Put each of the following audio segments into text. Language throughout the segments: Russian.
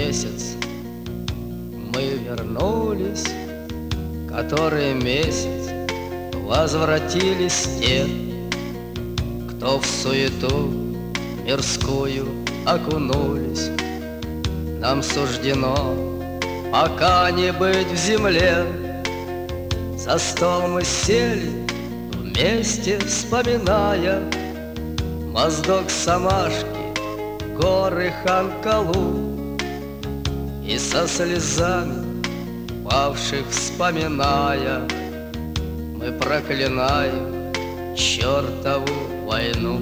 месяц мы вернулись, который месяц возвратились те, кто в суету мирскую окунулись. Нам суждено пока не быть в земле. За стол мы сели вместе, вспоминая Моздок Самашки, горы Ханкалу, и со слезами павших вспоминая мы проклинаем чертову войну.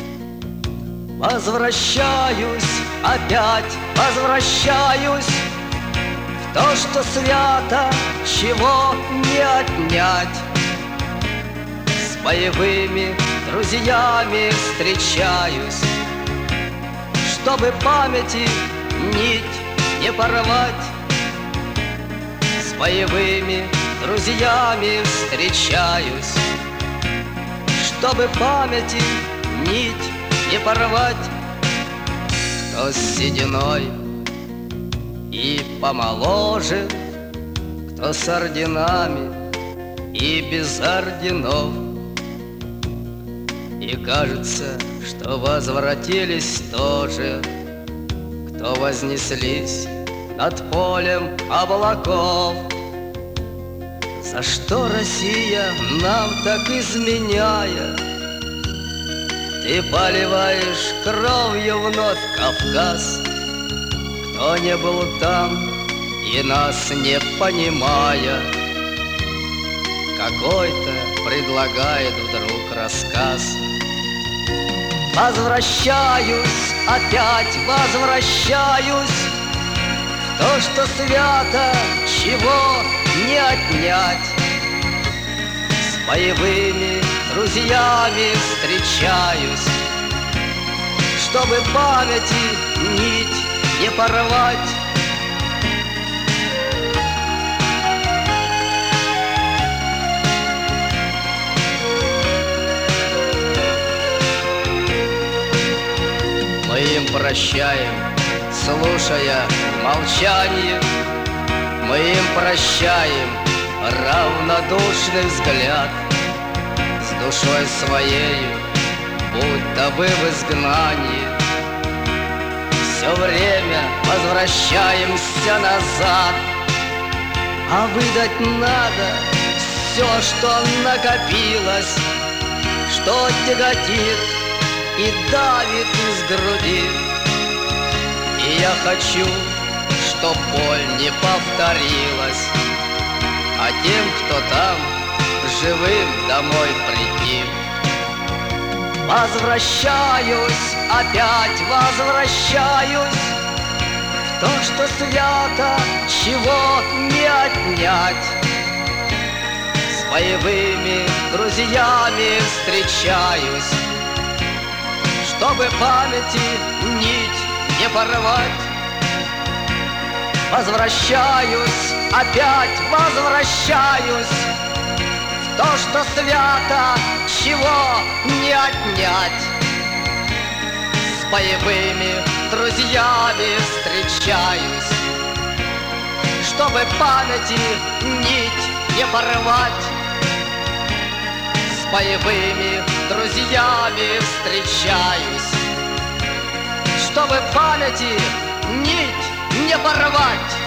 Возвращаюсь, опять возвращаюсь в то, что свято, чего не отнять. С боевыми друзьями встречаюсь, чтобы памяти нить не порвать. С боевыми друзьями встречаюсь, чтобы памяти нить не порвать. Кто с сединой и помоложе, кто с орденами и без орденов. И кажется, что возвратились тоже, кто вознеслись над полем облаков. За что Россия нам так изменяя? Ты поливаешь кровью вновь Кавказ. Кто не был там и нас не понимая, какой-то предлагает вдруг рассказ. Возвращаюсь, опять возвращаюсь в то, что свято, чего не отнять. С боевыми друзьями встречаюсь, чтобы памяти нить не порвать. Мы им прощаем, слушая молчание. Мы им прощаем равнодушный взгляд. С душой своею, будто бы в изгнании, все время возвращаемся назад. А выдать надо все, что накопилось, что тяготит и давит из груди. И я хочу, чтоб боль не повторилась, а тем, кто там, живым домой прийти. Возвращаюсь, опять возвращаюсь в то, что свято, чего не отнять. С боевыми друзьями встречаюсь, чтобы памяти нить не порвать. Возвращаюсь, опять возвращаюсь в то, что свято, чего не отнять. С боевыми друзьями встречаюсь, чтобы памяти нить не порвать. С боевыми друзьями встречаюсь, чтобы памяти нить не порвать.